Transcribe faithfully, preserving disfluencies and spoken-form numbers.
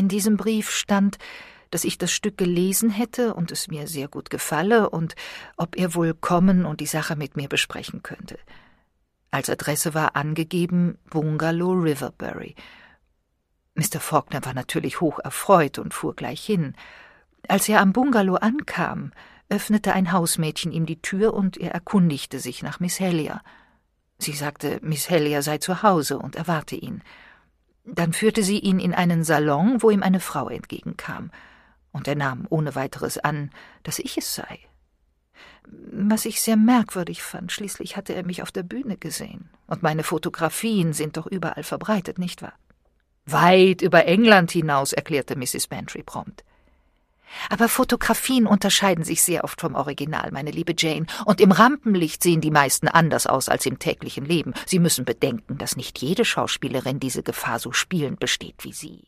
In diesem Brief stand, dass ich das Stück gelesen hätte und es mir sehr gut gefalle und ob er wohl kommen und die Sache mit mir besprechen könnte. Als Adresse war angegeben Bungalow Riverbury. Mister Faulkner war natürlich hoch erfreut und fuhr gleich hin. Als er am Bungalow ankam, öffnete ein Hausmädchen ihm die Tür und er erkundigte sich nach Miss Hellyer. Sie sagte, Miss Hellyer sei zu Hause und erwarte ihn. Dann führte sie ihn in einen Salon, wo ihm eine Frau entgegenkam, und er nahm ohne weiteres an, dass ich es sei. Was ich sehr merkwürdig fand, schließlich hatte er mich auf der Bühne gesehen, und meine Fotografien sind doch überall verbreitet, nicht wahr? »Weit über England hinaus«, erklärte Misses Bantry prompt. »Aber Fotografien unterscheiden sich sehr oft vom Original, meine liebe Jane, und im Rampenlicht sehen die meisten anders aus als im täglichen Leben. Sie müssen bedenken, dass nicht jede Schauspielerin diese Gefahr so spielend besteht wie Sie.«